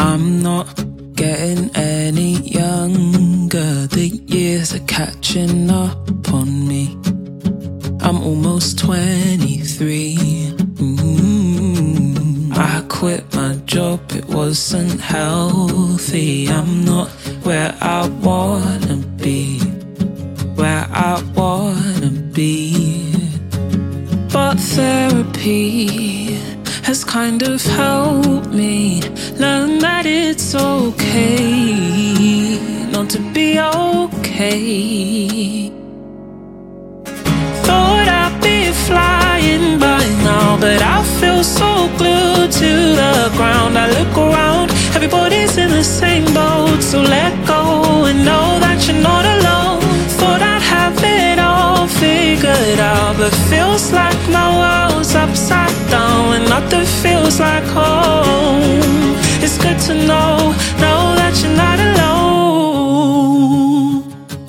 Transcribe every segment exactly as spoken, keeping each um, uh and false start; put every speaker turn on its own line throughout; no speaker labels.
I'm not getting any younger. The years are catching up on me. I'm almost twenty-three. Mm-hmm. I quit my job, it wasn't healthy. I'm not where I wanna be, where I wanna be. But therapy has kind of helped me learn that it's okay not to be okay. Thought I'd be flying by now, but I feel so glued to the ground. I look around, everybody's in the same boat, so let go and know that you're not alone. Thought I'd have it all figured out, but feels like my world's upside down and nothing feels like home. It's good to know, know that you're not alone.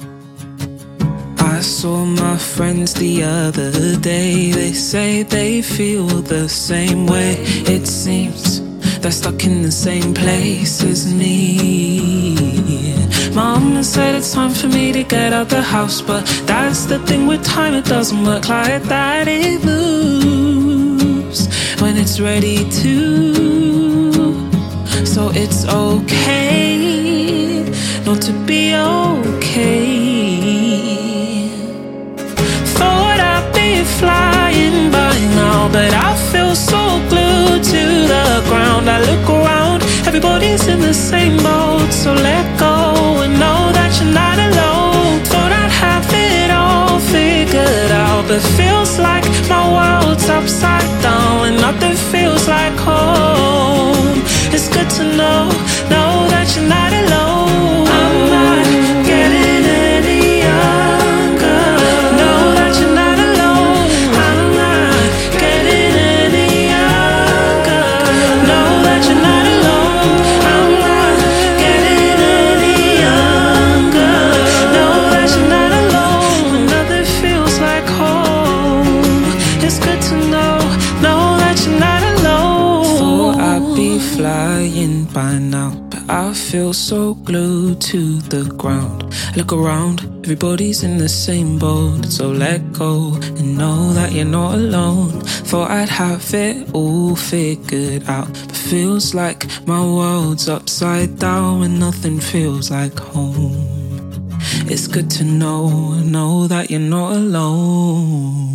I saw my friends the other day. They say they feel the same way. It seems they're stuck in the same place as me. Mama said it's time for me to get out the house, but that's the thing with time, it doesn't work like that. It moves when it's ready to. So it's okay not to be okay. Thought I'd be flying by now, but I feel so glued to the ground. I look around, everybody's in the same boat, so let go and know that you're not alone. Thought I'd have it all figured out, but feels like my world's upside down and nothing feels like home. It's good to know, know that you're not alone. I'm not getting any younger. Know that you're not alone. I'm not getting any younger. Know that you're not alone. I'm not getting any younger. Know that you're not alone. Nothing feels like home. It's good to know, know that you're not alone. Thought I'd be flying by now, but I feel so glued to the ground. I look around, everybody's in the same boat, so let go and know that you're not alone. Thought I'd have it all figured out, but feels like my world's upside down and nothing feels like home. It's good to know, know that you're not alone.